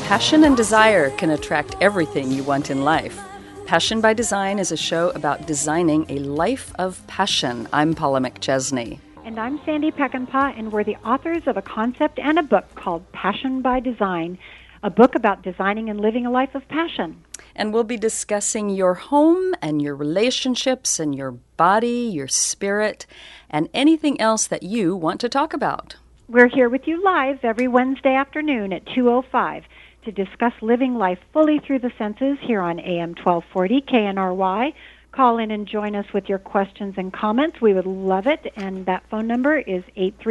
Passion and desire can attract everything you want in life. Passion by Design is a show about designing a life of passion. I'm Paula McChesney. And I'm Sandy Peckinpah, and we're the authors of a concept and a book called Passion by Design, a book about designing and living a life of passion. And we'll be discussing your home and your relationships and your body, your spirit, and anything else that you want to talk about. We're here with you live every Wednesday afternoon at 2:05 to discuss living life fully through the senses here on AM 1240 KNRY. Call in and join us with your questions and comments. We would love it. And that phone number is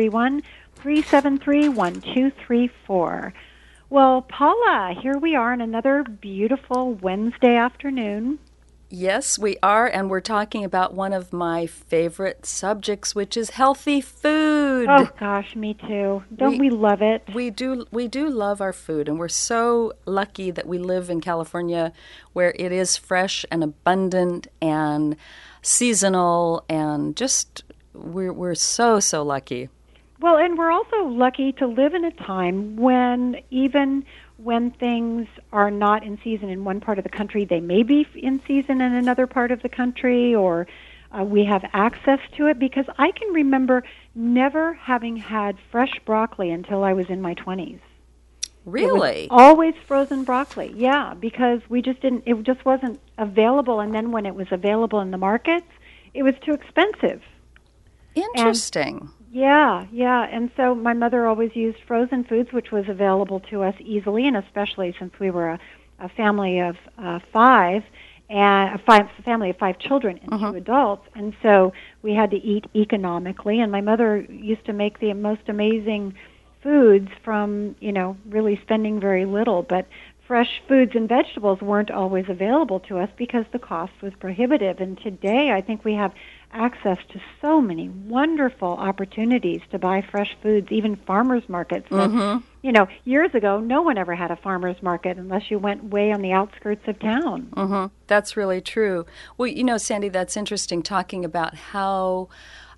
831-373-1234. Well, Paula, here we are on another beautiful Wednesday afternoon. Yes, we are, and we're talking about one of my favorite subjects, which is healthy food. Oh, gosh, me too. Don't we love it? We do love our food, and we're so lucky that we live in California where it is fresh and abundant and seasonal, and just we're so lucky. Well, and we're also lucky to live in a time when even when things are not in season in one part of the country, they may be in season in another part of the country, or we have access to it, because I can remember never having had fresh broccoli until I was in my 20s. Really? It was always frozen broccoli, yeah, because it just wasn't available, and then when it was available in the markets, it was too expensive. Interesting. Yeah, and so my mother always used frozen foods, which was available to us easily, and especially since we were a family of five, and a family of 5 children and 2 adults, and so we had to eat economically, and my mother used to make the most amazing foods from, really spending very little, but fresh foods and vegetables weren't always available to us because the cost was prohibitive, and today I think we have access to so many wonderful opportunities to buy fresh foods, even farmers markets. Years ago, no one ever had a farmers market unless you went way on the outskirts of town. That's really true. Well, Sandy, that's interesting, talking about how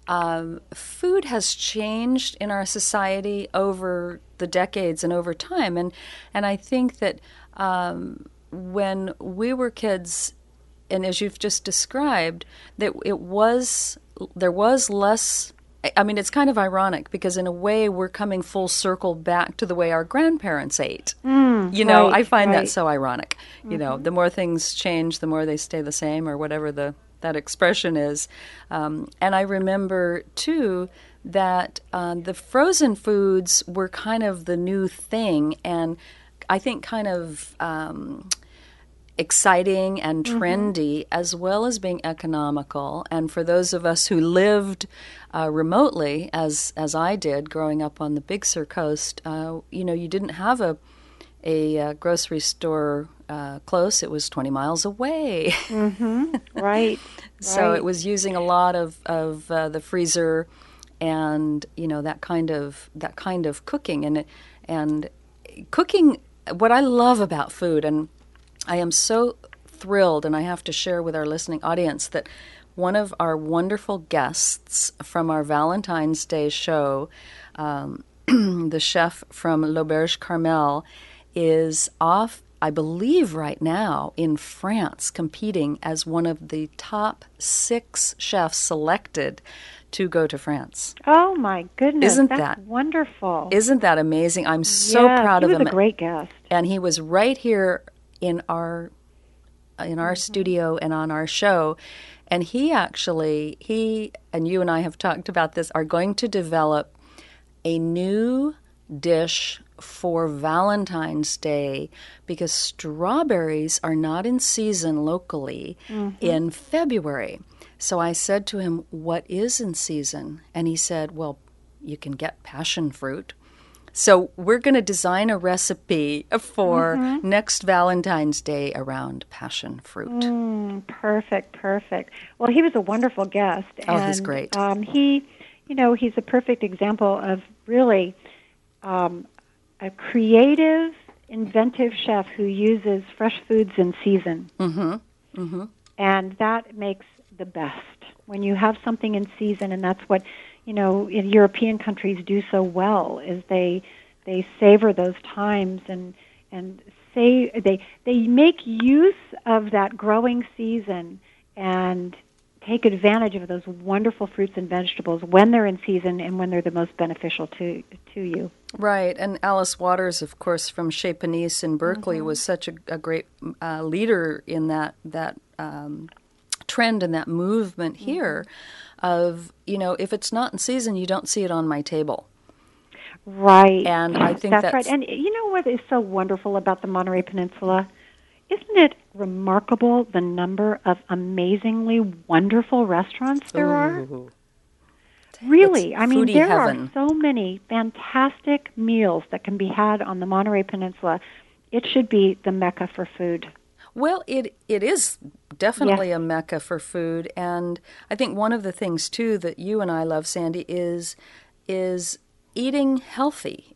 food has changed in our society over the decades and over time. And I think that when we were kids, and as you've just described, that there was less. I mean, it's kind of ironic because in a way we're coming full circle back to the way our grandparents ate. I find that so ironic. The more things change, the more they stay the same, or whatever that expression is. And I remember too that the frozen foods were kind of the new thing, and I think kind of exciting and trendy, as well as being economical. And for those of us who lived remotely, as I did, growing up on the Big Sur coast, you didn't have a grocery store close. It was 20 miles away. Right. So it was using a lot of the freezer, and that kind of cooking and cooking. What I love about food, and I am so thrilled, and I have to share with our listening audience, that one of our wonderful guests from our Valentine's Day show, the chef from L'Auberge Carmel, is off, I believe right now, in France, competing as one of the top 6 chefs selected to go to France. Oh, my goodness. Isn't That's that wonderful? Isn't that amazing? I'm so proud of him. He was a great guest. And he was right here in our studio and on our show. And he and you and I have talked about this, are going to develop a new dish for Valentine's Day, because strawberries are not in season locally in February. So I said to him, what is in season? And he said, well, you can get passion fruit. So we're going to design a recipe for next Valentine's Day around passion fruit. Perfect. Well, he was a wonderful guest. He's great. He's a perfect example of really a creative, inventive chef who uses fresh foods in season. And that makes the best. When you have something in season, and that's what in European countries do so well, is they savor those times, and and say they make use of that growing season and take advantage of those wonderful fruits and vegetables when they're in season and when they're the most beneficial to you. Right, and Alice Waters, of course, from Chez Panisse in Berkeley, was such a great leader in that trend and that movement here of, if it's not in season, you don't see it on my table. Right. And I think that's right. And you know what is so wonderful about the Monterey Peninsula? Isn't it remarkable the number of amazingly wonderful restaurants there are? Really, I mean, there are so many fantastic meals that can be had on the Monterey Peninsula. It should be the Mecca for food. Well, it is definitely a Mecca for food, and I think one of the things too that you and I love, Sandy, is eating healthily,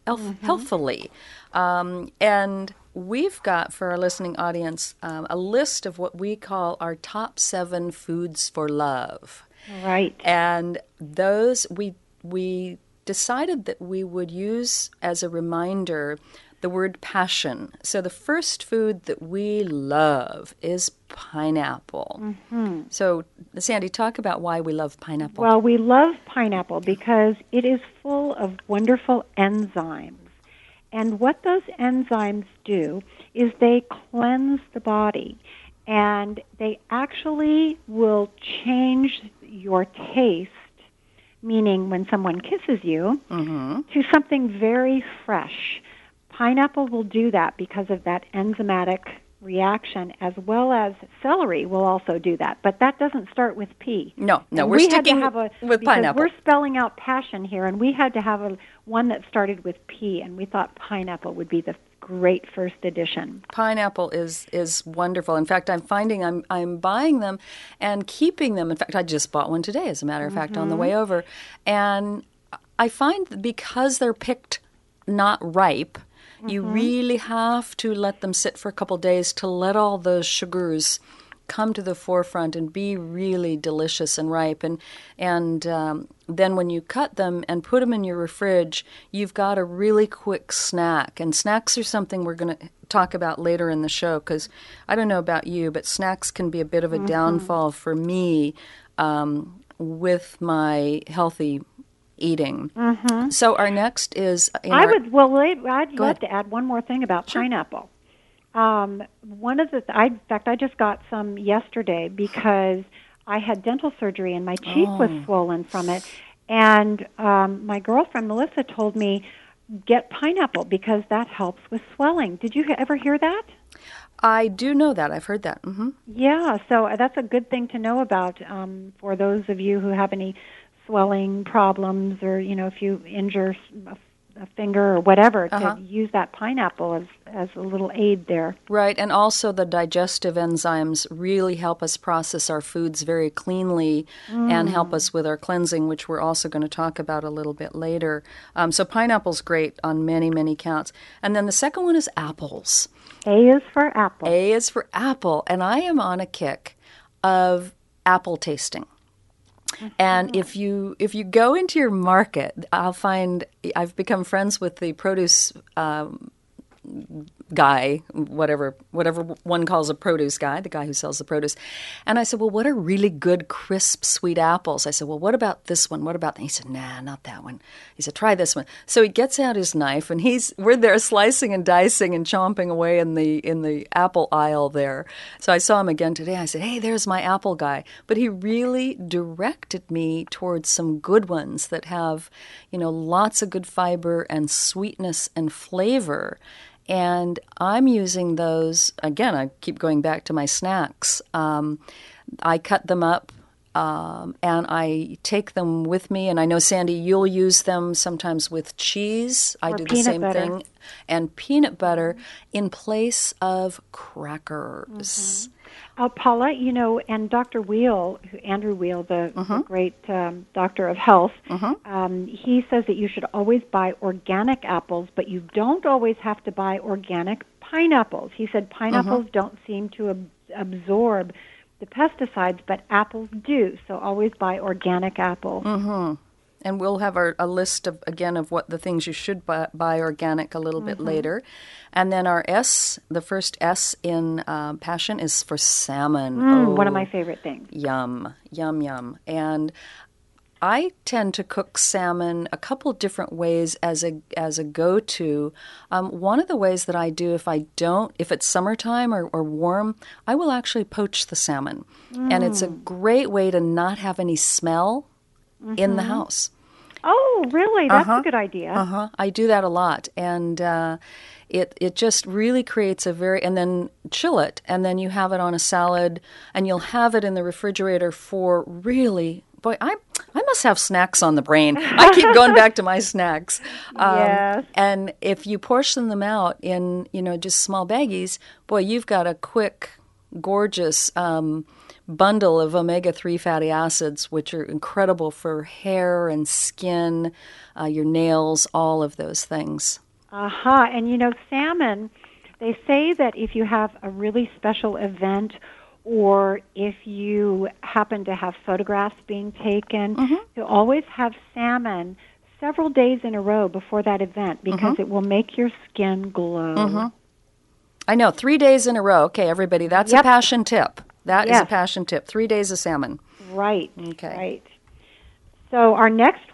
and we've got for our listening audience a list of what we call our top 7 foods for love. Right. And those we decided that we would use as a reminder the word passion. So the first food that we love is pineapple. So, Sandy, talk about why we love pineapple. Well, we love pineapple because it is full of wonderful enzymes. And what those enzymes do is they cleanse the body, and they actually will change your taste, meaning when someone kisses you, to something very fresh. Pineapple will do that because of that enzymatic reaction, as well as celery will also do that. But that doesn't start with P. No, we're sticking with pineapple. We're spelling out passion here, and we had to have one that started with P, and we thought pineapple would be the great first addition. Pineapple is wonderful. In fact, I'm finding I'm buying them and keeping them. In fact, I just bought one today, as a matter of fact, on the way over. And I find that because they're picked not ripe, you really have to let them sit for a couple days to let all those sugars come to the forefront and be really delicious and ripe. And then when you cut them and put them in your fridge, you've got a really quick snack. And snacks are something we're going to talk about later in the show, because I don't know about you, but snacks can be a bit of a downfall for me with my healthy eating. So our next is... I'd love to add one more thing about pineapple. One of in fact, I just got some yesterday because I had dental surgery and my cheek was swollen from it. And my girlfriend, Melissa, told me, get pineapple because that helps with swelling. Did you ever hear that? I do know that. I've heard that. Yeah, so that's a good thing to know about for those of you who have any swelling problems, or if you injure a finger or whatever, to use that pineapple as a little aid there. Right, and also the digestive enzymes really help us process our foods very cleanly and help us with our cleansing, which we're also going to talk about a little bit later. So pineapple's great on many, many counts. And then the second one is apples. A is for apple. A is for apple, and I am on a kick of apple tasting. And if you go into your market, I'll find I've become friends with the produce guy, whatever one calls a produce guy, the guy who sells the produce. And I said, well, what are really good, crisp, sweet apples? I said, well, what about this one? What about that? He said, nah, not that one. He said, try this one. So he gets out his knife, and we're there slicing and dicing and chomping away in the apple aisle there. So I saw him again today. I said, hey, there's my apple guy. But he really directed me towards some good ones that have, lots of good fiber and sweetness and flavor. And I'm using those, again, I keep going back to my snacks. I cut them up and I take them with me. And I know, Sandy, you'll use them sometimes with cheese. I do the same thing. And peanut butter in place of crackers. Paula, and Dr. Weil, Andrew Weil, the great doctor of health, he says that you should always buy organic apples, but you don't always have to buy organic pineapples. He said pineapples don't seem to absorb the pesticides, but apples do, so always buy organic apples. And we'll have a list of, again, of what the things you should buy organic a little bit later. And then our S, the first S in passion is for salmon. One of my favorite things. Yum, yum, yum. And I tend to cook salmon a couple different ways as a go-to. One of the ways that I do, if it's summertime or warm, I will actually poach the salmon. And it's a great way to not have any smell in the house. Oh, really? That's a good idea. I do that a lot. And it just really creates and then chill it, and then you have it on a salad, and you'll have it in the refrigerator for really, boy, I must have snacks on the brain. I keep going back to my snacks. Yes. And if you portion them out in, just small baggies, boy, you've got a quick, gorgeous bundle of omega-3 fatty acids, which are incredible for hair and skin, your nails, all of those things. And salmon, they say that if you have a really special event or if you happen to have photographs being taken, you always have salmon several days in a row before that event because it will make your skin glow. I know, 3 days in a row. Okay, everybody, that's a passion tip. That is a passion tip. 3 days of salmon. Right. Okay. Right. So our next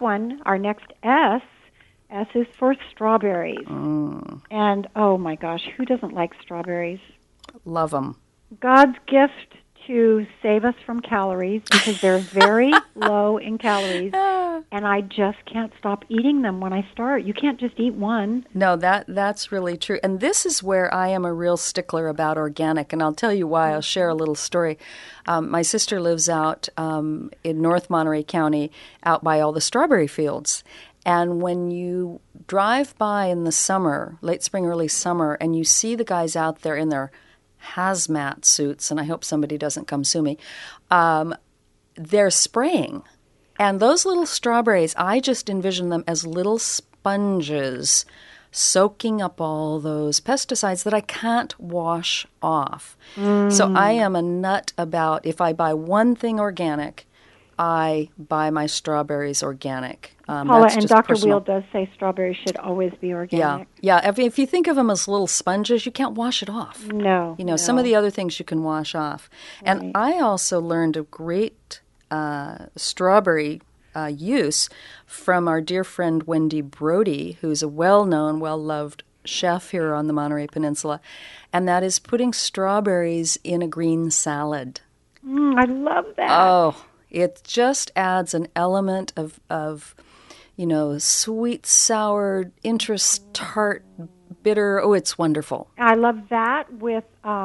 S is for strawberries. And, oh my gosh, who doesn't like strawberries? Love them. God's gift to save us from calories because they're very low in calories, and I just can't stop eating them when I start. You can't just eat one. No, that's really true. And this is where I am a real stickler about organic, and I'll tell you why. I'll share a little story. My sister lives out in North Monterey County, out by all the strawberry fields. And when you drive by in the summer, late spring, early summer, and you see the guys out there in their hazmat suits, and I hope somebody doesn't come sue me, they're spraying. And those little strawberries, I just envision them as little sponges soaking up all those pesticides that I can't wash off. So I am a nut about, if I buy one thing organic, I buy my strawberries organic. Paula, and Dr. Wheel does say strawberries should always be organic. Yeah. If you think of them as little sponges, you can't wash it off. No. Some of the other things you can wash off. Right. And I also learned a great strawberry use from our dear friend Wendy Brody, who's a well-known, well-loved chef here on the Monterey Peninsula, and that is putting strawberries in a green salad. I love that. Oh, it just adds an element of sweet, sour, interest, tart, bitter. Oh, it's wonderful. I love that with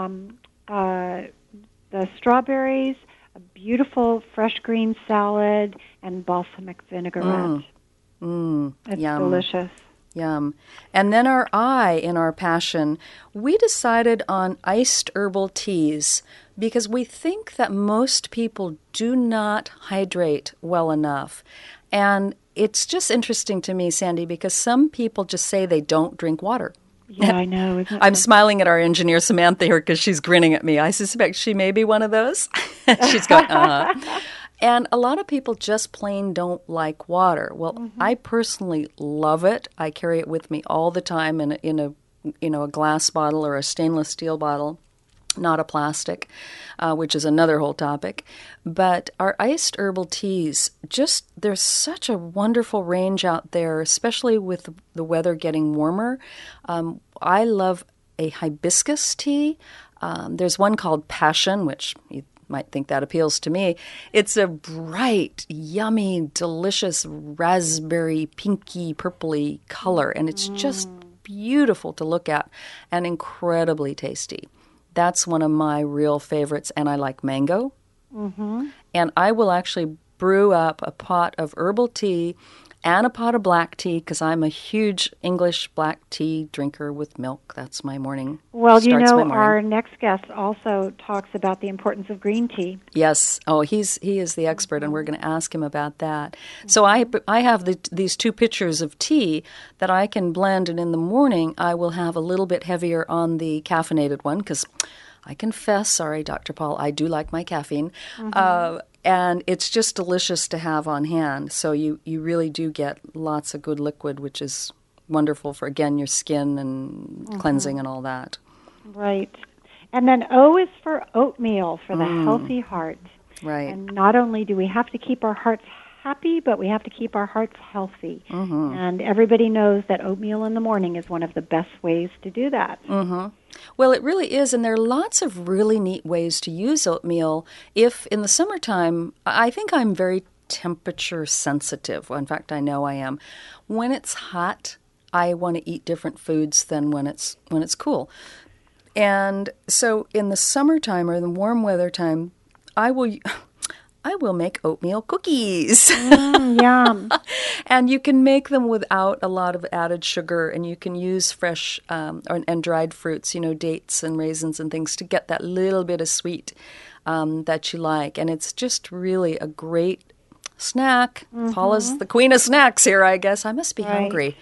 the strawberries, a beautiful fresh green salad, and balsamic vinaigrette. It's yum. delicious. Yum. And then our I in our passion, we decided on iced herbal teas because we think that most people do not hydrate well enough. And it's just interesting to me, Sandy, because some people just say they don't drink water. Yeah, I know. I'm smiling at our engineer, Samantha, here because she's grinning at me. I suspect she may be one of those. She's going, And a lot of people just plain don't like water. Well, I personally love it. I carry it with me all the time in a glass bottle or a stainless steel bottle, not a plastic, which is another whole topic. But our iced herbal teas, there's such a wonderful range out there, especially with the weather getting warmer. I love a hibiscus tea. There's one called Passion, which you might think that appeals to me. It's a bright, yummy, delicious raspberry, pinky, purpley color, and it's just beautiful to look at and incredibly tasty. That's one of my real favorites, and I like mango. And I will actually brew up a pot of herbal tea and a pot of black tea because I'm a huge English black tea drinker with milk. That's my morning. Well, our next guest also talks about the importance of green tea. Yes. Oh, he is the expert, and we're going to ask him about that. So I have these two pitchers of tea that I can blend, and in the morning I will have a little bit heavier on the caffeinated one because I confess, sorry, Dr. Paul, I do like my caffeine. And it's just delicious to have on hand. So you really do get lots of good liquid, which is wonderful for, again, your skin and cleansing and all that. Right. And then O is for oatmeal, for the healthy heart. Right. And not only do we have to keep our hearts happy, but we have to keep our hearts healthy. And everybody knows that oatmeal in the morning is one of the best ways to do that. Well, it really is, and there are lots of really neat ways to use oatmeal. If in the summertime, I think I'm very temperature sensitive. Well, in fact, I know I am. When it's hot, I want to eat different foods than when it's cool. And so in the summertime or the warm weather time, I will make oatmeal cookies. Yum. And you can make them without a lot of added sugar, and you can use fresh and dried fruits, dates and raisins and things to get that little bit of sweet that you like. And it's just really a great snack. Paula's the queen of snacks here, I guess. I must be hungry.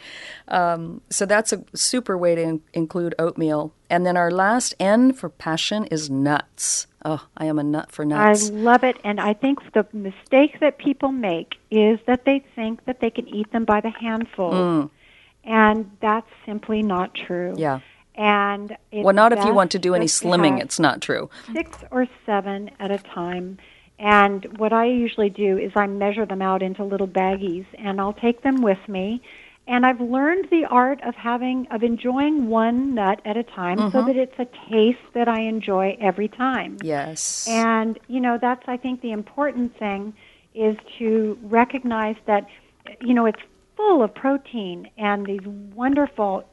So that's a super way to include oatmeal. And then our last N for passion is nuts. Oh, I am a nut for nuts. I love it, and I think the mistake that people make is that they think that they can eat them by the handful, and that's simply not true. Yeah. And it's well, not if you want to do any slimming, it's not true. 6 or 7 at a time. And what I usually do is I measure them out into little baggies, and I'll take them with me. And I've learned the art of enjoying one nut at a time so that it's a taste that I enjoy every time. Yes. And, that's, I think, the important thing is to recognize that, it's full of protein and these wonderful,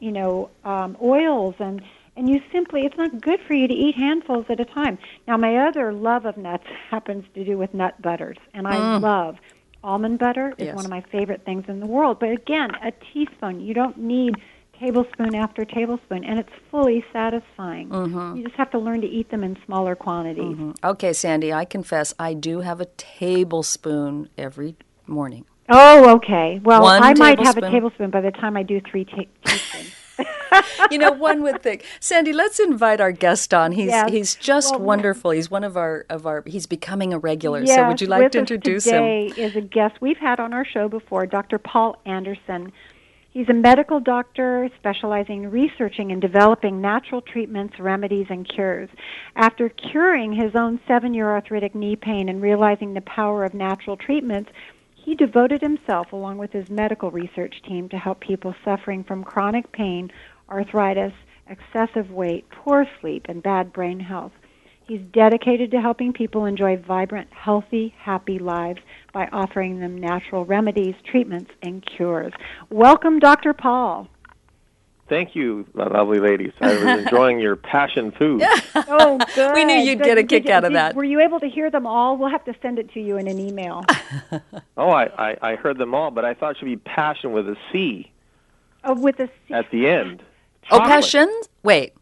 oils, and it's not good for you to eat handfuls at a time. Now, my other love of nuts happens to do with nut butters, and I love almond butter is one of my favorite things in the world. But again, a teaspoon. You don't need tablespoon after tablespoon, and it's fully satisfying. You just have to learn to eat them in smaller quantities. Okay, Sandy, I confess I do have a tablespoon every morning. Oh, okay. Well, I might have a tablespoon. Tablespoon by the time I do 3 teaspoons. One would think. Sandy, let's invite our guest on. He's just wonderful. He's one of our he's becoming a regular. Yes, so would you like to introduce him? Today is a guest we've had on our show before, Dr. Paul Anderson. He's a medical doctor specializing in researching and developing natural treatments, remedies, and cures. After curing his own 7-year arthritic knee pain and realizing the power of natural treatments, he devoted himself, along with his medical research team, to help people suffering from chronic pain, arthritis, excessive weight, poor sleep, and bad brain health. He's dedicated to helping people enjoy vibrant, healthy, happy lives by offering them natural remedies, treatments, and cures. Welcome, Dr. Paul. Thank you, lovely ladies. I was enjoying your passion food. Oh, good. We knew you'd get a kick out of that. Were you able to hear them all? We'll have to send it to you in an email. Oh, I heard them all, but I thought it should be passion with a C. Oh, with a C. At the end. Chocolate. Oh, passion? Wait.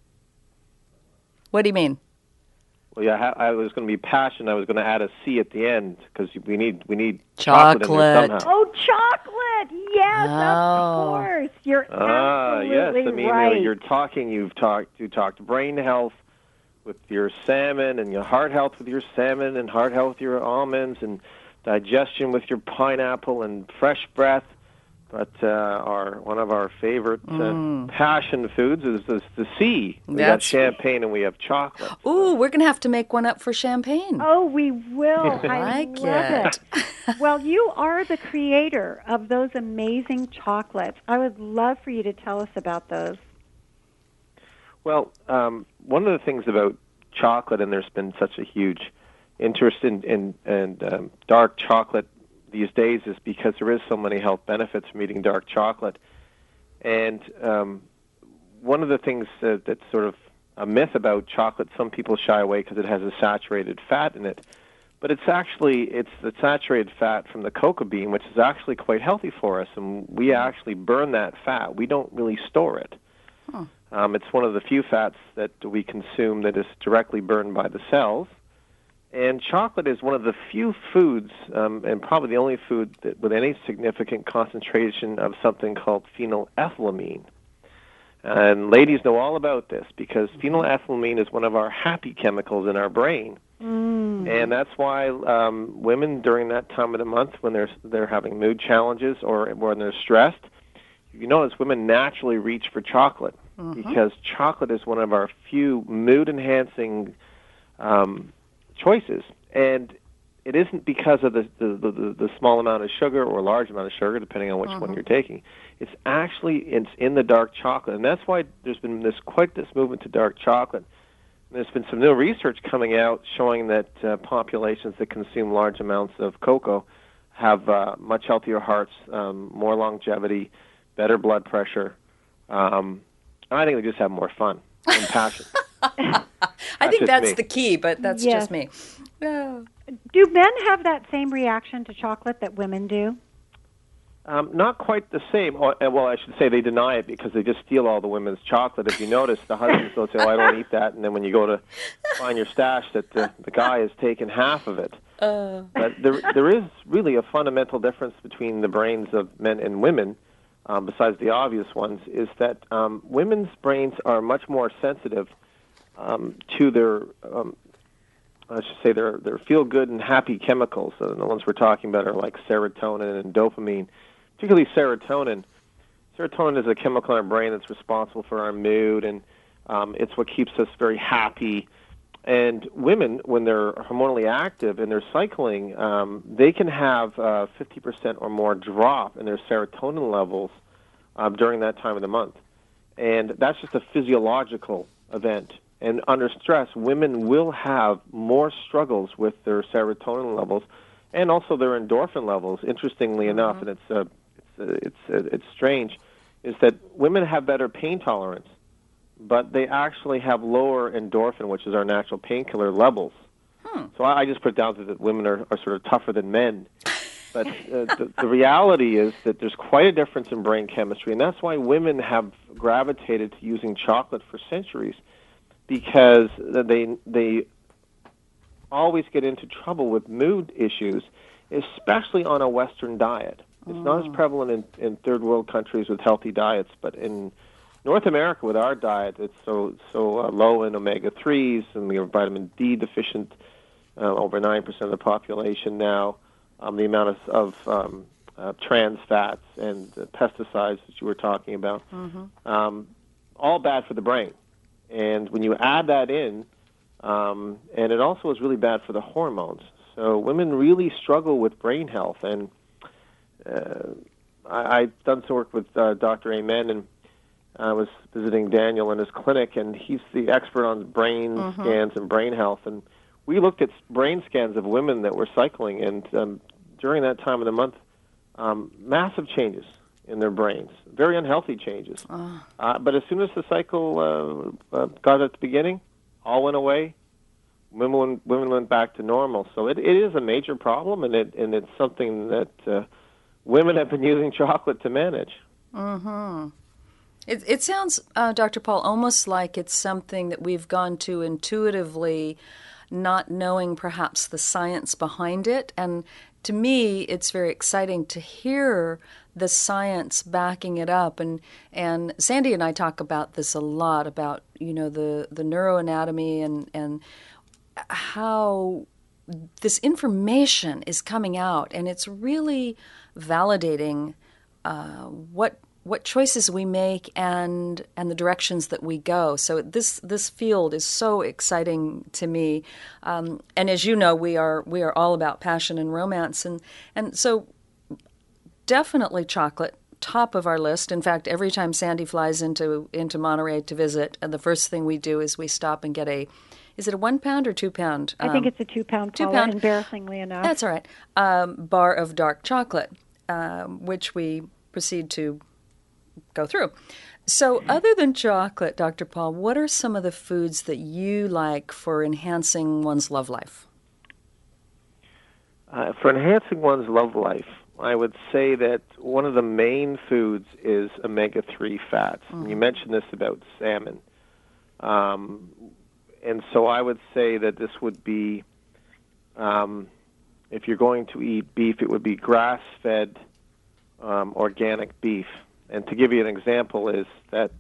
What do you mean? Well, yeah, I was going to be passion. I was going to add a C at the end because we need chocolate in there somehow. Oh, chocolate! Yes, of course. You're absolutely yes. I mean, right. you talked brain health with your salmon, and your heart health with your salmon, and heart health with your almonds, and digestion with your pineapple, and fresh breath. But one of our favorite passion foods is the C. We got champagne and we have chocolate. Ooh, we're going to have to make one up for champagne. Oh, we will. I like love it. Well, you are the creator of those amazing chocolates. I would love for you to tell us about those. Well, one of the things about chocolate, and there's been such a huge interest in dark chocolate these days, is because there is so many health benefits from eating dark chocolate. And one of the things that's sort of a myth about chocolate, some people shy away because it has a saturated fat in it. But it's the saturated fat from the cocoa bean, which is actually quite healthy for us, and we actually burn that fat. We don't really store it. It's one of the few fats that we consume that is directly burned by the cells. And chocolate is one of the few foods, and probably the only food with any significant concentration of something called phenylethylamine. And ladies know all about this because phenylethylamine is one of our happy chemicals in our brain. And that's why women during that time of the month, when they're having mood challenges or when they're stressed, you notice women naturally reach for chocolate because chocolate is one of our few mood-enhancing choices. And it isn't because of the small amount of sugar or large amount of sugar, depending on which one you're taking. It's in the dark chocolate, and that's why there's been this movement to dark chocolate. There's been some new research coming out showing that populations that consume large amounts of cocoa have much healthier hearts, more longevity, better blood pressure. I think they just have more fun and passion. I think that's the key, but that's just me. Yeah. Do men have that same reaction to chocolate that women do? Not quite the same. Well, I should say they deny it because they just steal all the women's chocolate. If you notice, the husbands will say, I don't eat that, and then when you go to find your stash, that the guy has taken half of it. But there is really a fundamental difference between the brains of men and women, besides the obvious ones, is that women's brains are much more sensitive to their their feel-good and happy chemicals. So the ones we're talking about are like serotonin and dopamine, particularly serotonin. Serotonin is a chemical in our brain that's responsible for our mood, and it's what keeps us very happy. And women, when they're hormonally active and they're cycling, they can have 50% or more drop in their serotonin levels during that time of the month. And that's just a physiological event. And under stress, women will have more struggles with their serotonin levels and also their endorphin levels. Interestingly enough, and it's strange, is that women have better pain tolerance, but they actually have lower endorphin, which is our natural painkiller levels. So I just put it down to that women are sort of tougher than men. But the reality is that there's quite a difference in brain chemistry, and that's why women have gravitated to using chocolate for centuries, because they always get into trouble with mood issues, especially on a Western diet. It's not as prevalent in third world countries with healthy diets, but in North America with our diet, it's so low in omega-3s, and we are vitamin D deficient, over 9% of the population now. The amount of trans fats and pesticides that you were talking about, all bad for the brain. And when you add that in, and it also is really bad for the hormones. So women really struggle with brain health. And I've done some work with Dr. Amen, and I was visiting Daniel in his clinic, and he's the expert on brain scans and brain health. And we looked at brain scans of women that were cycling, and during that time of the month, massive changes in their brains, very unhealthy changes. But as soon as the cycle got at the beginning, all went away. Women went back to normal. So it is a major problem, and it's something that women have been using chocolate to manage. It sounds, Dr. Paul, almost like it's something that we've gone to intuitively, not knowing perhaps the science behind it. And to me, it's very exciting to hear the science backing it up. And Sandy and I talk about this a lot, about, the neuroanatomy and how this information is coming out, and it's really validating what choices we make and the directions that we go. So this field is so exciting to me, and as you know, we are all about passion and romance, and so definitely chocolate, top of our list. In fact, every time Sandy flies into Monterey to visit, and the first thing we do is we stop and get is it a 1 pound or 2 pound? I think it's a 2 pound. 2 pound, embarrassingly enough. That's all right. Bar of dark chocolate, which we proceed to go through. So other than chocolate, Dr. Paul, what are some of the foods that you like for enhancing one's love life? For enhancing one's love life, I would say that one of the main foods is omega-3 fats. You mentioned this about salmon. And so I would say that this would be, if you're going to eat beef, it would be grass-fed organic beef. And to give you an example is that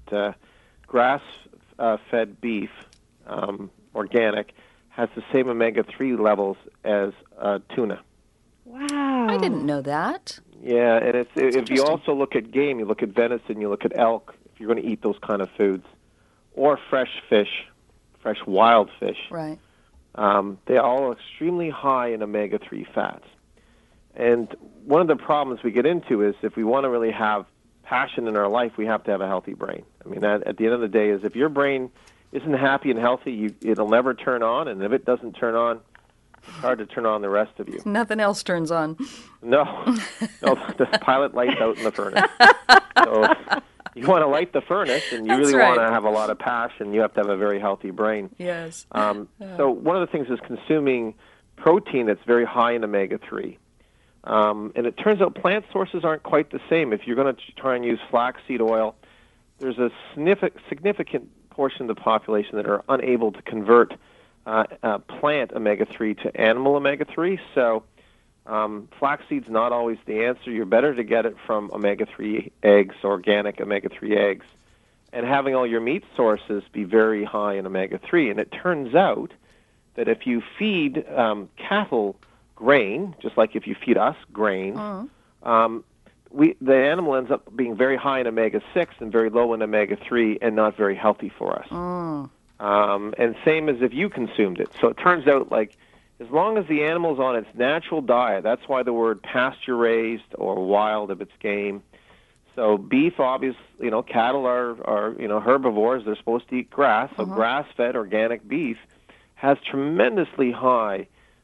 grass-fed beef, organic, has the same omega-3 levels as tuna. Wow. I didn't know that. Yeah, and if you interesting. also look at game, you look at venison, you look at elk, if you're going to eat those kind of foods, or fresh fish, fresh wild fish, Right. they are all extremely high in omega-3 fats. And one of the problems we get into is if we want to really have passion in our life, we have to have a healthy brain. I mean, that, at the end of the day, is if your brain isn't happy and healthy, it'll never turn on, and if it doesn't turn on, it's hard to turn on the rest of you. Nothing else turns on. No, the pilot lights out in the furnace. So you want to light the furnace, and you That's really right. want to have a lot of passion. You have to have a very healthy brain. Yes. So one of the things is consuming protein that's very high in omega-3. And it turns out plant sources aren't quite the same. If you're going to try and use flaxseed oil, there's a significant portion of the population that are unable to convert plant omega-3 to animal omega-3. So flaxseed's not always the answer. You're better to get it from omega-3 eggs, organic omega-3 eggs, and having all your meat sources be very high in omega-3. And it turns out that if you feed cattle grain, just like if you feed us grain, the animal ends up being very high in omega-6 and very low in omega-3 and not very healthy for us. And same as if you consumed it. So it turns out, like, as long as the animal's on its natural diet, that's why the word pasture-raised or wild if it's game. So beef, obviously, cattle are herbivores. They're supposed to eat grass. So grass-fed organic beef has tremendously high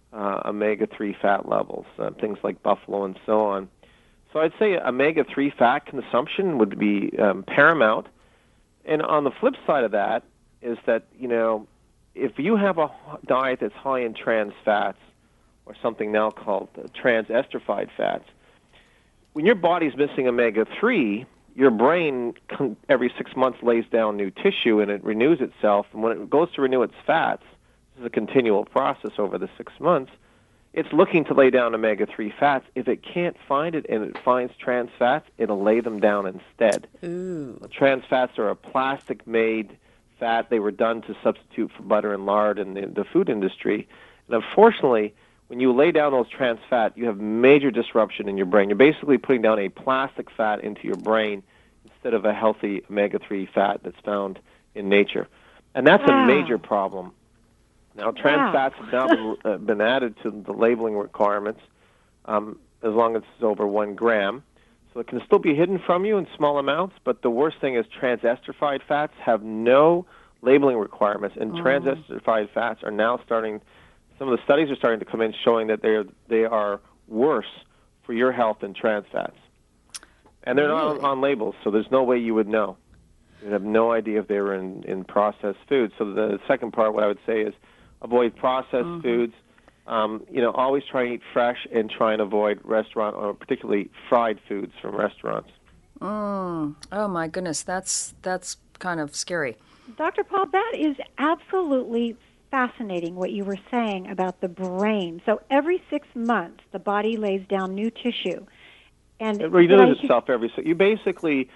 omega-3 fat levels, things like buffalo and so on. So I'd say omega-3 fat consumption would be paramount. And on the flip side of that is that, if you have a diet that's high in trans fats, or something now called trans-esterified fats, when your body's missing omega-3, your brain every 6 months lays down new tissue and it renews itself. And when it goes to renew its fats, this is a continual process over the 6 months, it's looking to lay down omega-3 fats. If it can't find it and it finds trans fats, it'll lay them down instead. Ooh. Trans fats are a plastic-made fat. They were done to substitute for butter and lard in the food industry. And unfortunately, when you lay down those trans fat, you have major disruption in your brain. You're basically putting down a plastic fat into your brain instead of a healthy omega-3 fat that's found in nature. And that's a major problem. Now, trans fats have now been added to the labeling requirements as long as it's over 1 gram. So it can still be hidden from you in small amounts, but the worst thing is trans-esterified fats have no labeling requirements, and trans-esterified fats are now some of the studies are starting to come in showing that they are worse for your health than trans fats. And they're not on labels, so there's no way you would know. You'd have no idea if they were in processed foods. So the second part, what I would say is avoid processed foods. Always try and eat fresh and try and avoid restaurant or particularly fried foods from restaurants. Oh my goodness, that's kind of scary. Dr. Paul, that is absolutely fascinating what you were saying about the brain. So every 6 months, the body lays down new tissue, and it renews itself you basically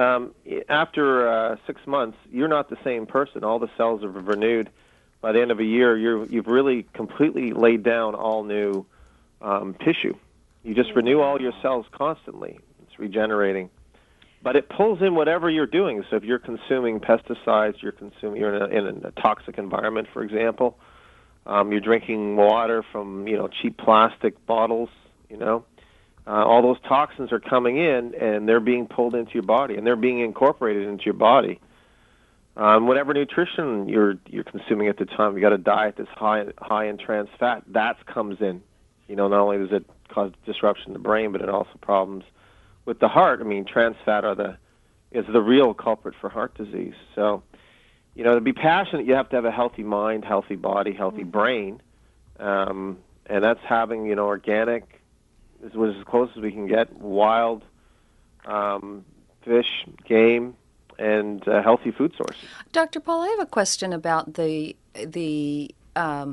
after 6 months, you're not the same person. All the cells are renewed. By the end of a year, you've really completely laid down all new tissue. You just renew all your cells constantly. It's regenerating. But it pulls in whatever you're doing. So if you're consuming pesticides, you're in a toxic environment, for example. You're drinking water from cheap plastic bottles. All those toxins are coming in, and they're being pulled into your body, and they're being incorporated into your body. Whatever nutrition you're consuming at the time, you got a diet that's high in trans fat. That comes in. Not only does it cause disruption in the brain, but it also problems with the heart. I mean, trans fat is the real culprit for heart disease. So, to be passionate, you have to have a healthy mind, healthy body, healthy brain, and that's having organic, is as close as we can get, wild fish, game, and healthy food sources. Dr. Paul, I have a question about the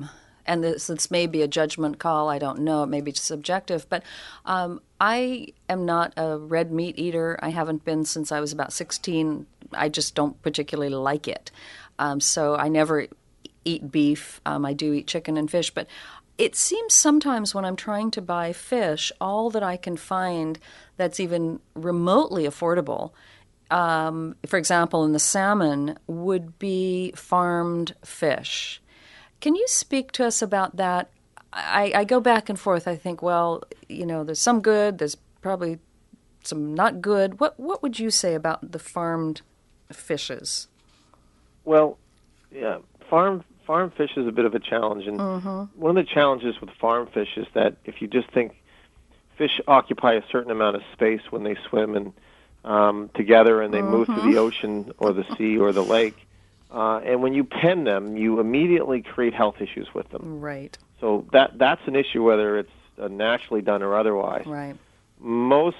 and this may be a judgment call, I don't know, it may be subjective, but I am not a red meat eater. I haven't been since I was about 16. I just don't particularly like it. So I never eat beef. I do eat chicken and fish, but it seems sometimes when I'm trying to buy fish, all that I can find that's even remotely affordable, for example, in the salmon, would be farmed fish. Can you speak to us about that? I go back and forth. I think, well, there's some good, there's probably some not good. What would you say about the farmed fishes? Well, yeah, farm fish is a bit of a challenge, and one of the challenges with farm fish is that if you just think fish occupy a certain amount of space when they swim and together, and they move through the ocean or the sea or the lake, and when you pen them, you immediately create health issues with them. Right. So that's an issue whether it's naturally done or otherwise. Right. Most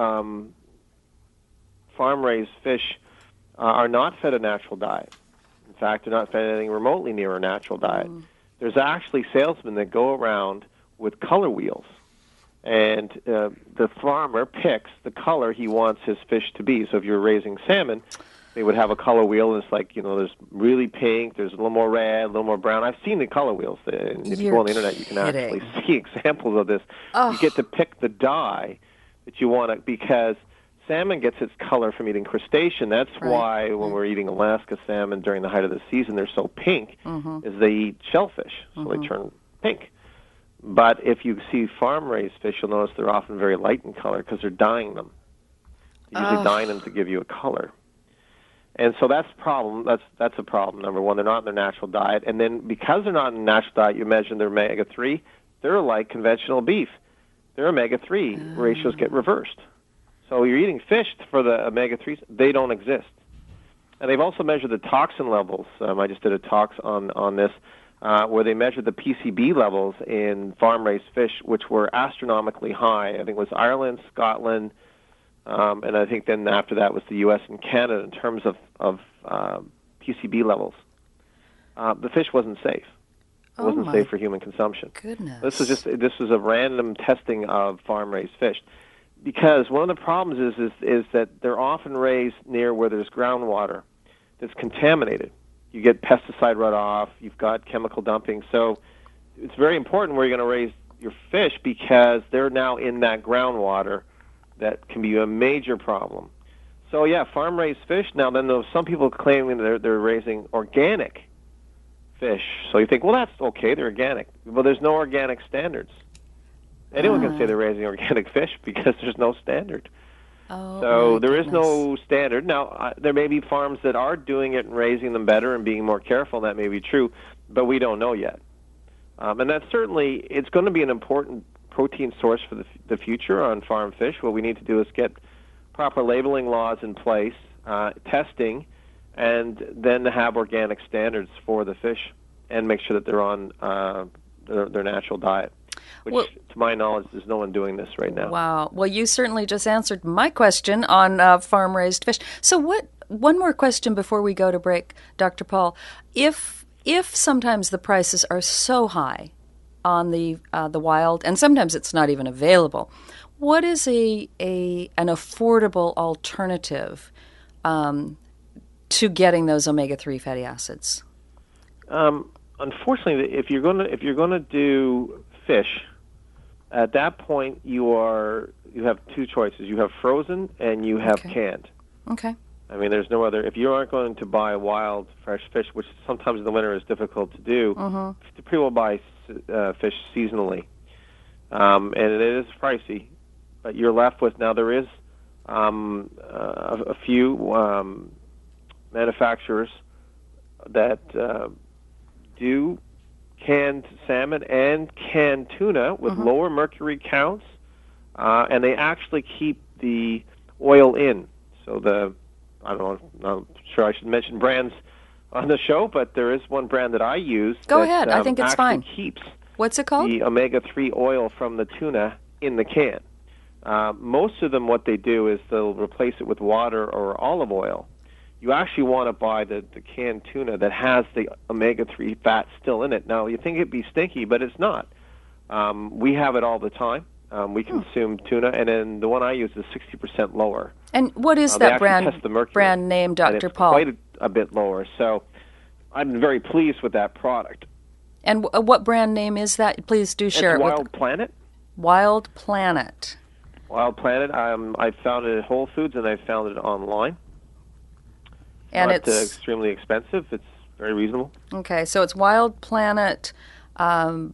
farm-raised fish are not fed a natural diet. In fact, they're not fed anything remotely near a natural diet. There's actually salesmen that go around with color wheels, and the farmer picks the color he wants his fish to be. So if you're raising salmon, they would have a color wheel, and it's like, there's really pink, there's a little more red, a little more brown. I've seen the color wheels. And if you go on the internet, you can actually see examples of this. You get to pick the dye that you want to, because salmon gets its color from eating crustacean. That's why when we're eating Alaska salmon during the height of the season, they're so pink, is they eat shellfish, so they turn pink. But if you see farm-raised fish, you'll notice they're often very light in color because they're dyeing them. They're usually dyeing them to give you a color. And so that's a problem. That's a problem. Number one, they're not in their natural diet. And then because they're not in their natural diet, you mentioned their omega-3, they're like conventional beef. Their omega-3 ratios get reversed. So you're eating fish for the omega-3s. They don't exist. And they've also measured the toxin levels. I just did a talk on this, where they measured the PCB levels in farm-raised fish, which were astronomically high. I think it was Ireland, Scotland, and I think then after that was the U.S. and Canada in terms of PCB levels. The fish wasn't safe. It wasn't safe for human consumption. Goodness. This was a random testing of farm-raised fish. Because one of the problems is that they're often raised near where there's groundwater that's contaminated. You get pesticide runoff, you've got chemical dumping. So it's very important where you're going to raise your fish, because they're now in that groundwater that can be a major problem. So yeah, farm-raised fish. Now then, there's some people claiming they're raising organic fish. So you think, well, that's okay, they're organic. Well, there's no organic standards. Anyone can say they're raising organic fish because there's no standard. So there is no standard. Now, there may be farms that are doing it and raising them better and being more careful. That may be true, but we don't know yet. And that's certainly, it's going to be an important protein source for the future on farm fish. What we need to do is get proper labeling laws in place, testing, and then have organic standards for the fish and make sure that they're on their natural diet. Which, to my knowledge, there's no one doing this right now. Wow. Well, you certainly just answered my question on farm-raised fish. So one more question before we go to break, Dr. Paul. If sometimes the prices are so high on the wild, and sometimes it's not even available, what is an affordable alternative to getting those omega-3 fatty acids? Unfortunately, if you're going to do fish, at that point you have two choices. You have frozen and you have canned. Okay. I mean, there's no other. If you aren't going to buy wild, fresh fish, which sometimes in the winter is difficult to do, people will buy fish seasonally, and it is pricey. But you're left with, now there is a few manufacturers that do canned salmon and canned tuna with lower mercury counts, and they actually keep the oil in. So I'm not sure I should mention brands on the show, but there is one brand that I use. Go ahead. I think it's fine. Keeps What's it called? The omega-3 oil from the tuna in the can. Most of them, what they do is they'll replace it with water or olive oil, you actually want to buy the canned tuna that has the omega-3 fat still in it. Now, you think it'd be stinky, but it's not. We have it all the time. We consume tuna, and then the one I use is 60% lower. And what is that brand name, Dr. Paul? Quite a bit lower. So I'm very pleased with that product. And what brand name is that? Please do share it. Wild Planet. Wild Planet. Wild Planet. I found it at Whole Foods, and I found it online. And it's not extremely expensive. It's very reasonable. Okay, so it's Wild Planet salmon.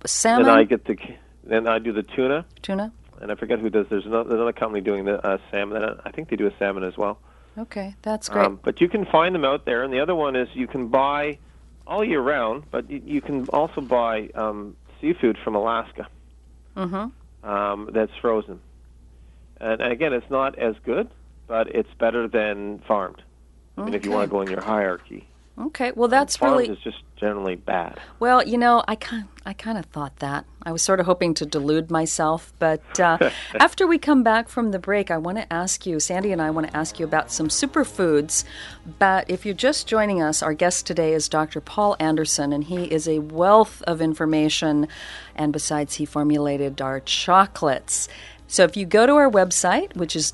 Then I do the tuna. Tuna. And I forget who does. There's another company doing the salmon. I think they do a salmon as well. Okay, that's great. But you can find them out there. And the other one is you can buy all year round, but you can also buy seafood from Alaska. That's frozen. And again, it's not as good, but it's better than farmed. I mean, if you want to go in your hierarchy. Okay, well, that's farmed really... is just generally bad. Well, I kind of thought that. I was sort of hoping to delude myself, but after we come back from the break, I want to ask you, Sandy and I want to ask you about some superfoods. But if you're just joining us, our guest today is Dr. Paul Anderson, and he is a wealth of information, and besides, he formulated our chocolates. So if you go to our website, which is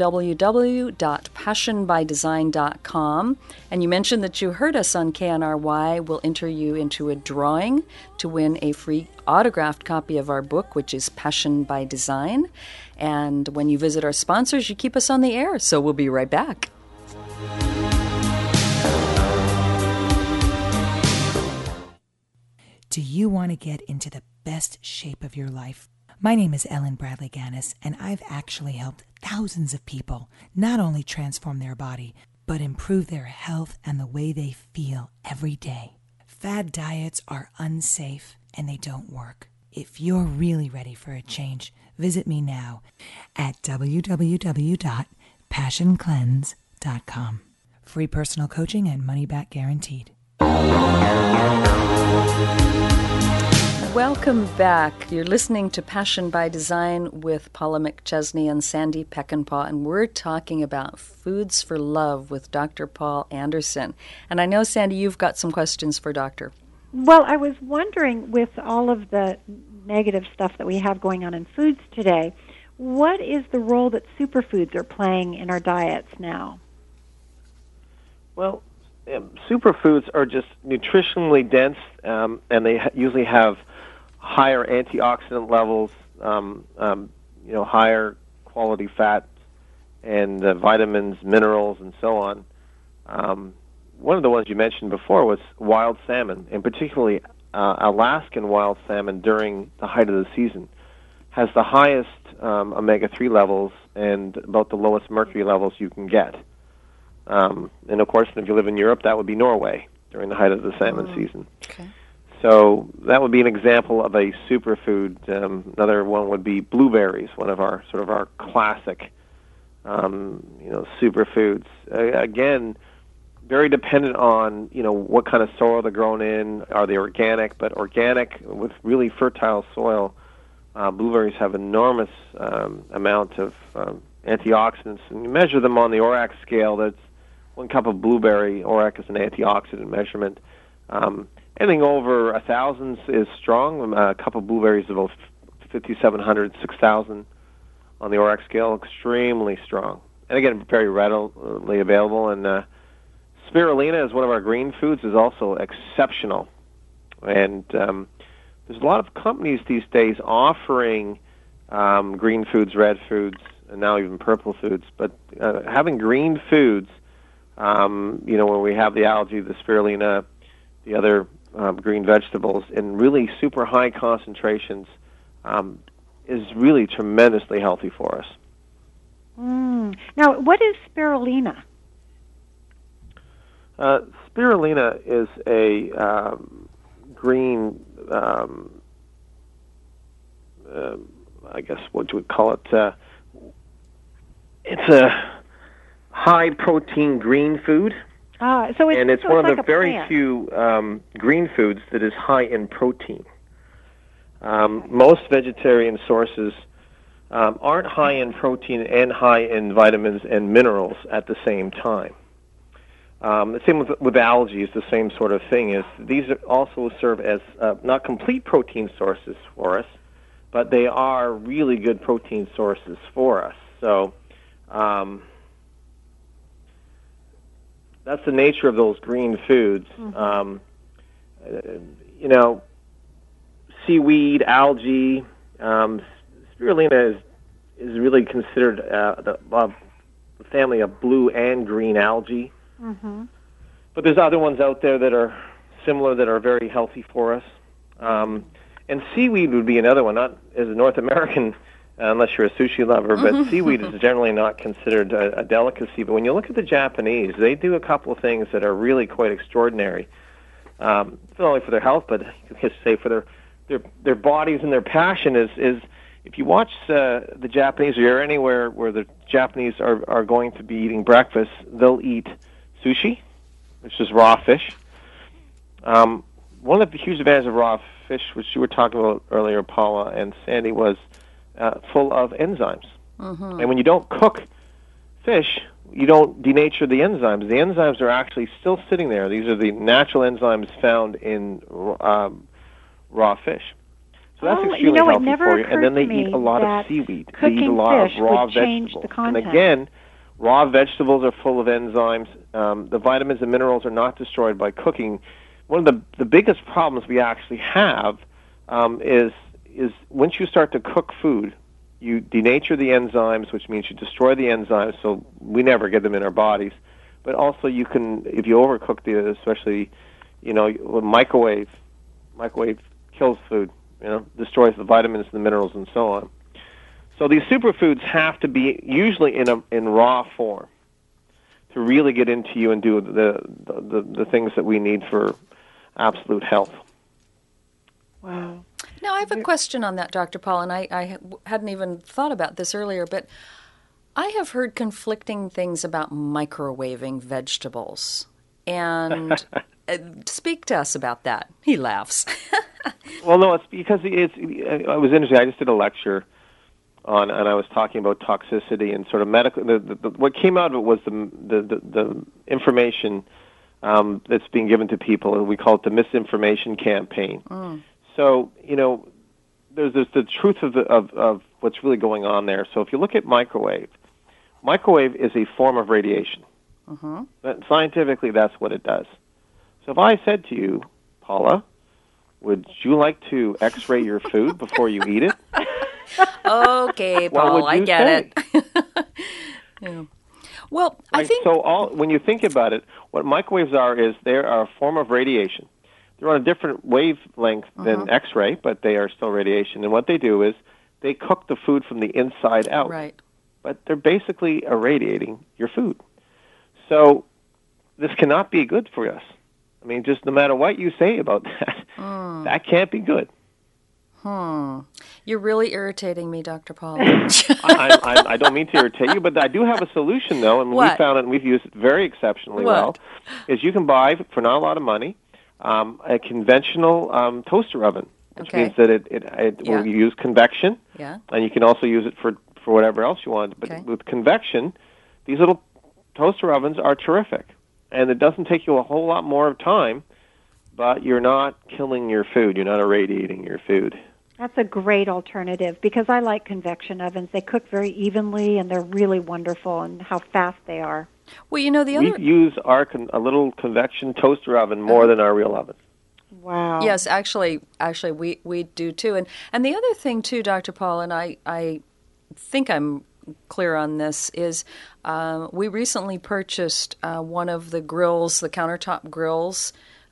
www.passionbydesign.com, and you mention that you heard us on KNRY, we'll enter you into a drawing to win a free autographed copy of our book, which is Passion by Design. And when you visit our sponsors, you keep us on the air. So we'll be right back. Do you want to get into the best shape of your life? My name is Ellen Bradley Gannis, and I've actually helped thousands of people not only transform their body, but improve their health and the way they feel every day. Fad diets are unsafe and they don't work. If you're really ready for a change, visit me now at www.passioncleanse.com. Free personal coaching and money back guaranteed. Welcome back. You're listening to Passion by Design with Paula McChesney and Sandy Peckinpah, and we're talking about foods for love with Dr. Paul Anderson. And I know, Sandy, you've got some questions for Doctor. Well, I was wondering, with all of the negative stuff that we have going on in foods today, what is the role that superfoods are playing in our diets now? Well, superfoods are just nutritionally dense, and they usually have higher antioxidant levels, higher quality fats and vitamins, minerals, and so on. One of the ones you mentioned before was wild salmon, and particularly Alaskan wild salmon during the height of the season has the highest omega-3 levels and about the lowest mercury levels you can get. And of course, if you live in Europe, that would be Norway during the height of the salmon season. Okay. So that would be an example of a superfood. Another one would be blueberries, one of our classic, superfoods. Again, very dependent on what kind of soil they're grown in. Are they organic? But organic with really fertile soil, blueberries have enormous amount of antioxidants, and you measure them on the ORAC scale. That's 1 cup of blueberry. ORAC is an antioxidant measurement. Anything over 1,000 is strong. A cup of blueberries is about 5,700, 6,000 on the ORAC scale. Extremely strong. And again, very readily available. And spirulina is one of our green foods, is also exceptional. And there's a lot of companies these days offering green foods, red foods, and now even purple foods. But having green foods, when we have the algae, the spirulina, the other green vegetables in really super high concentrations is really tremendously healthy for us. Now, what is spirulina? Spirulina is a green, I guess what you would call it. It's a high-protein green food. It's one of the very few green foods that is high in protein. Most vegetarian sources aren't high in protein and high in vitamins and minerals at the same time. The same with algae is the same sort of thing. Is these also serve as not complete protein sources for us, but they are really good protein sources for us. So that's the nature of those green foods. Mm-hmm. Seaweed, algae, spirulina is really considered the family of blue and green algae. Mm-hmm. But there's other ones out there that are similar that are very healthy for us. And seaweed would be another one, not as a North American, unless you're a sushi lover, but seaweed is generally not considered a delicacy. But when you look at the Japanese, they do a couple of things that are really quite extraordinary, not only for their health, but you could say for their bodies and their passion is if you watch the Japanese, or you're anywhere where the Japanese are going to be eating breakfast, they'll eat sushi, which is raw fish. One of the huge advantages of raw fish, which you were talking about earlier, Paula and Sandy, was full of enzymes. Mm-hmm. And when you don't cook fish, you don't denature the enzymes. The enzymes are actually still sitting there. These are the natural enzymes found in raw fish. So that's extremely healthy for you. And then they eat a lot of seaweed. They eat a lot of raw vegetables. And again, raw vegetables are full of enzymes. The vitamins and minerals are not destroyed by cooking. One of the biggest problems we actually have is once you start to cook food, you denature the enzymes, which means you destroy the enzymes, so we never get them in our bodies. But also you can, if you overcook especially, microwave kills food, destroys the vitamins and the minerals and so on. So these superfoods have to be usually in raw form to really get into you and do the things that we need for absolute health. Wow. Now, I have a question on that, Dr. Paul, and I hadn't even thought about this earlier, but I have heard conflicting things about microwaving vegetables. And speak to us about that. He laughs. Well, no, it's because it was interesting. I just did a lecture and I was talking about toxicity and sort of medical. What came out of it was the information that's being given to people. We call it the misinformation campaign. Mm. So there's the truth of what's really going on there. So if you look at microwave is a form of radiation. Mm-hmm. Scientifically, that's what it does. So if I said to you, Paula, would you like to X-ray your food before you eat it? Okay, Paul, I get it. Yeah. Well, right, I think so. When you think about it, what microwaves is they are a form of radiation. They're on a different wavelength than X-ray, but they are still radiation. And what they do is they cook the food from the inside out. Right. But they're basically irradiating your food. So this cannot be good for us. I mean, just no matter what you say about that, that can't be good. You're really irritating me, Dr. Paul. I don't mean to irritate you, but I do have a solution, though, and we found it, and we've used it very exceptionally well, is you can buy, for not a lot of money, a conventional toaster oven, which means that it will use convection, and you can also use it for whatever else you want. But with convection, these little toaster ovens are terrific, and it doesn't take you a whole lot more time, but you're not killing your food. You're not irradiating your food. That's a great alternative because I like convection ovens. They cook very evenly, and they're really wonderful, and how fast they are. Well, we use a little convection toaster oven more than our real oven. Wow. Yes, actually, we do too. And the other thing too, Dr. Paul, and I think I'm clear on this, is we recently purchased one of the grills, the countertop grills.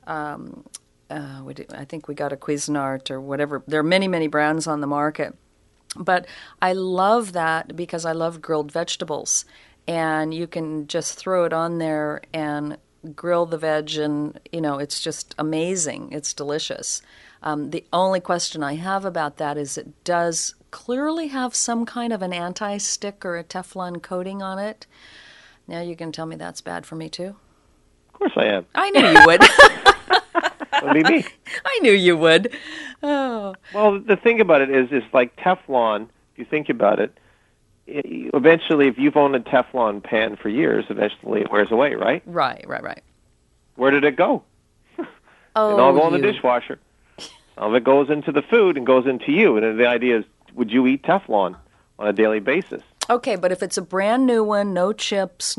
I think we got a Cuisinart or whatever. There are many, many brands on the market. But I love that because I love grilled vegetables. And you can just throw it on there and grill the veg, and, it's just amazing. It's delicious. The only question I have about that is it does clearly have some kind of an anti-stick or a Teflon coating on it. Now you can tell me that's bad for me, too? Of course I am. I knew you would. Believe me. I knew you would. Oh. Well, the thing about it is like Teflon, if you think about it, eventually, if you've owned a Teflon pan for years, eventually it wears away, right? Right. Where did it go? Oh, It all go in the dishwasher. Some of it goes into the food and goes into you. And the idea is, would you eat Teflon on a daily basis? Okay, but if it's a brand new one, no chips,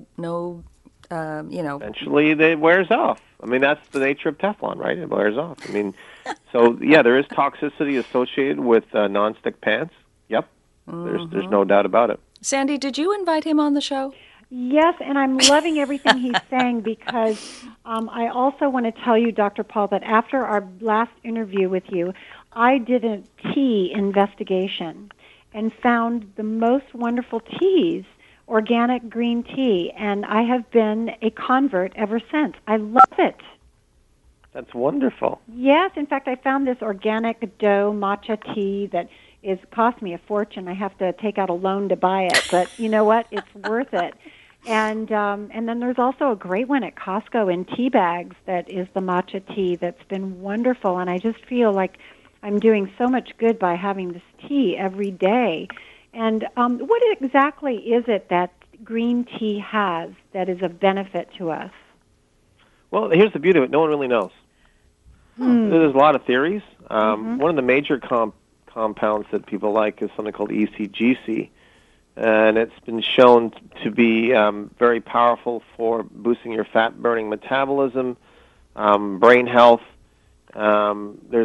Eventually, it wears off. I mean, that's the nature of Teflon, right? It wears off. I mean, so yeah, there is toxicity associated with nonstick pans. Yep, there's no doubt about it. Sandy, did you invite him on the show? Yes, and I'm loving everything he's saying because I also want to tell you, Dr. Paul, that after our last interview with you, I did a tea investigation and found the most wonderful teas, organic green tea, and I have been a convert ever since. I love it. That's wonderful. Yes, in fact, I found this organic dough matcha tea that cost me a fortune. I have to take out a loan to buy it, but you know what? It's worth it. And then there's also a great one at Costco in tea bags that is the matcha tea that's been wonderful, and I just feel like I'm doing so much good by having this tea every day. And what exactly is it that green tea has that is of benefit to us? Well, here's the beauty of it. No one really knows. There's a lot of theories. One of the major compounds that people like is something called ECGC, and it's been shown to be very powerful for boosting your fat-burning metabolism, brain health. There's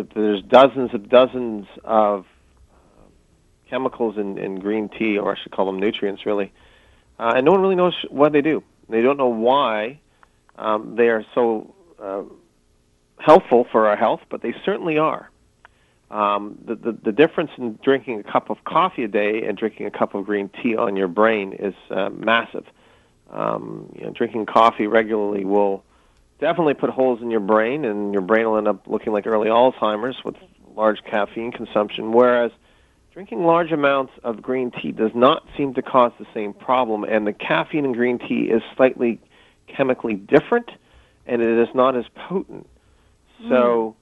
dozens of chemicals in green tea, or I should call them nutrients, really. And no one really knows what they do. They don't know why they are so helpful for our health, but they certainly are. The difference in drinking a cup of coffee a day and drinking a cup of green tea on your brain is massive. Drinking coffee regularly will definitely put holes in your brain, and your brain will end up looking like early Alzheimer's with large caffeine consumption, whereas drinking large amounts of green tea does not seem to cause the same problem, and the caffeine in green tea is slightly chemically different, and it is not as potent. So,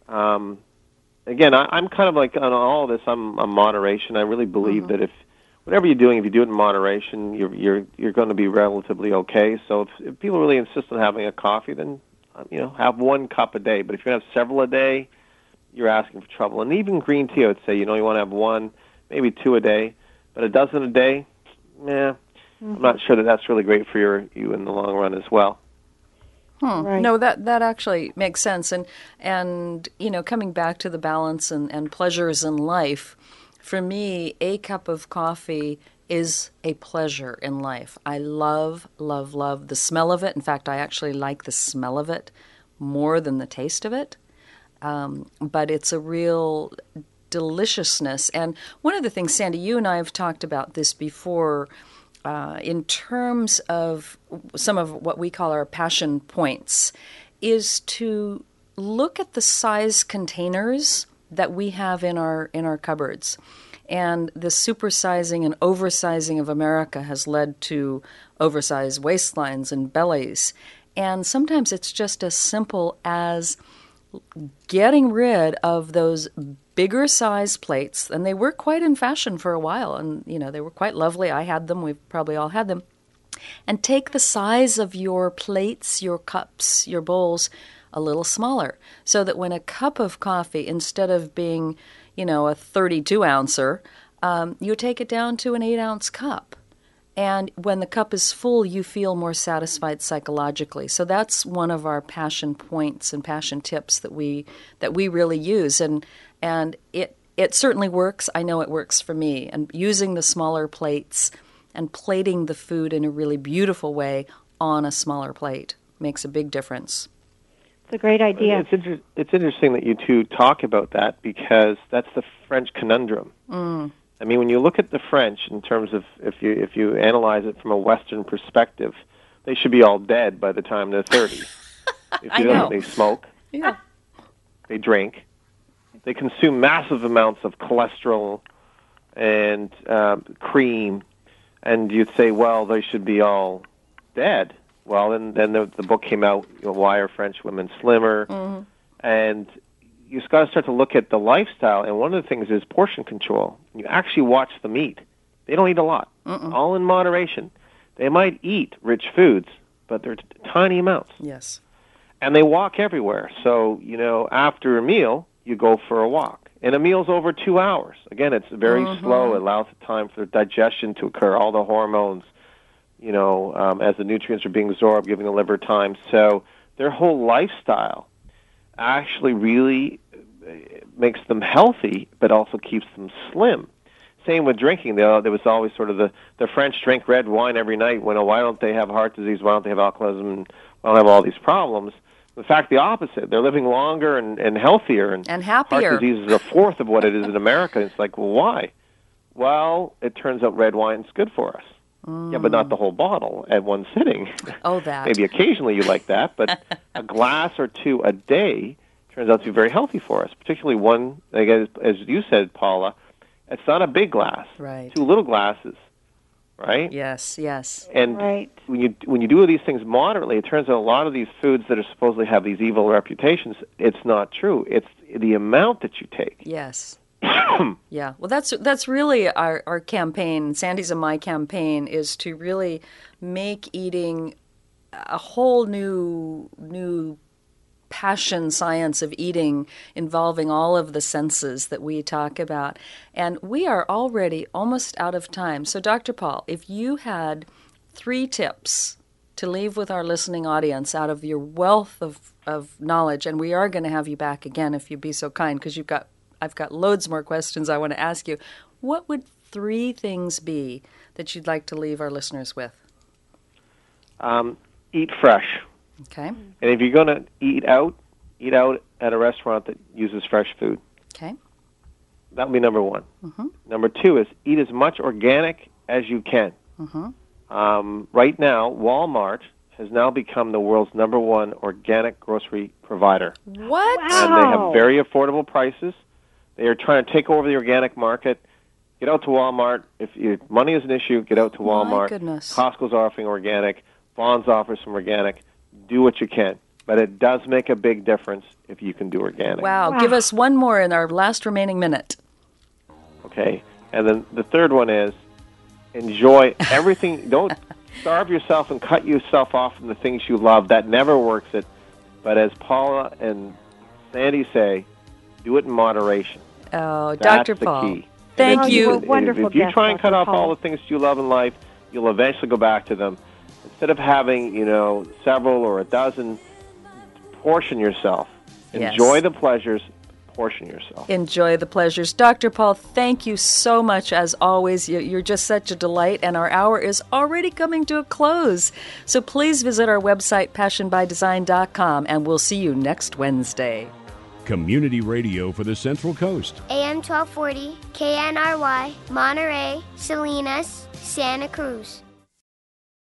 again, I'm kind of like on all of this. I'm a moderation. I really believe that if whatever you're doing, if you do it in moderation, you're going to be relatively okay. So if people really insist on having a coffee, then have 1 cup a day. But if you have several a day, you're asking for trouble. And even green tea, I would say, you want to have 1, maybe 2 a day, but a dozen a day, I'm not sure that that's really great for you in the long run as well. Right. No, that actually makes sense. And coming back to the balance and pleasures in life, for me, a cup of coffee is a pleasure in life. I love, love, love the smell of it. In fact, I actually like the smell of it more than the taste of it. But it's a real deliciousness. And one of the things, Sandy, you and I have talked about this before, in terms of some of what we call our passion points, is to look at the size containers that we have in our cupboards. And the supersizing and oversizing of America has led to oversized waistlines and bellies. And sometimes it's just as simple as getting rid of those bigger size plates, and they were quite in fashion for a while, and they were quite lovely. I had them. We've probably all had them. And take the size of your plates, your cups, your bowls a little smaller, so that when a cup of coffee, instead of being, a 32-ouncer, you take it down to an 8-ounce cup. And when the cup is full, you feel more satisfied psychologically. So that's one of our passion points and passion tips that we really use. And it certainly works. I know it works for me. And using the smaller plates and plating the food in a really beautiful way on a smaller plate makes a big difference. It's a great idea. It's interesting that you two talk about that, because that's the French conundrum. I mean, when you look at the French in terms of if you analyze it from a Western perspective, they should be all dead by the time they're 30. If you don't, they smoke, they drink, they consume massive amounts of cholesterol and cream, and you'd say, well, they should be all dead. Well, then the book came out, Why Are French Women Slimmer? And you just got to start to look at the lifestyle, and one of the things is portion control. You actually watch them eat. They don't eat a lot. All in moderation. They might eat rich foods, but they're tiny amounts. Yes. And they walk everywhere. So, after a meal, you go for a walk. And a meal's over 2 hours. Again, it's very slow. It allows the time for digestion to occur, all the hormones, as the nutrients are being absorbed, giving the liver time. So their whole lifestyle actually really makes them healthy, but also keeps them slim. Same with drinking. There was always sort of the French drink red wine every night. Why don't they have heart disease? Why don't they have alcoholism? Why don't they have all these problems? In fact, the opposite. They're living longer and healthier. And happier. Heart disease is a fourth of what it is in America. It's like, well, why? Well, it turns out red wine's good for us. Yeah, but not the whole bottle at one sitting. Oh, that. Maybe occasionally you like that, but a glass or two a day turns out to be very healthy for us, particularly one, again, as you said, Paula, it's not a big glass. Right. 2 little glasses, right? Yes. And when you do these things moderately, it turns out a lot of these foods that are supposedly have these evil reputations, it's not true. It's the amount that you take. Yes. Yeah. Well, that's really our campaign. Sandy's and my campaign is to really make eating a whole new passion science of eating involving all of the senses that we talk about. And we are already almost out of time. So, Dr. Paul, if you had 3 tips to leave with our listening audience out of your wealth of knowledge, and we are going to have you back again if you'd be so kind, because I've got loads more questions I want to ask you. What would 3 things be that you'd like to leave our listeners with? Eat fresh. Okay. And if you're going to eat out at a restaurant that uses fresh food. Okay. That would be number 1. Number 2 is eat as much organic as you can. Right now, Walmart has now become the world's number 1 organic grocery provider. What? Wow. And they have very affordable prices. They are trying to take over the organic market. Get out to Walmart. If your money is an issue, get out to Walmart. My goodness. Costco's offering organic. Vons offers some organic. Do what you can. But it does make a big difference if you can do organic. Wow. Give us one more in our last remaining minute. Okay. And then the third one is enjoy everything. Don't starve yourself and cut yourself off from the things you love. That never works. But as Paula and Sandy say, do it in moderation. Oh, That's Dr. the Paul. key. Thank you. You were wonderful if you guest, try and cut Dr. off Paul. all the things you love in life, you'll eventually go back to them. Instead of having, several or a dozen, portion yourself. Yes. Enjoy the pleasures, portion yourself. Enjoy the pleasures. Dr. Paul, thank you so much as always. You're just such a delight, and our hour is already coming to a close. So please visit our website, passionbydesign.com, and we'll see you next Wednesday. Community radio for the Central Coast. AM 1240, KNRY, Monterey, Salinas, Santa Cruz.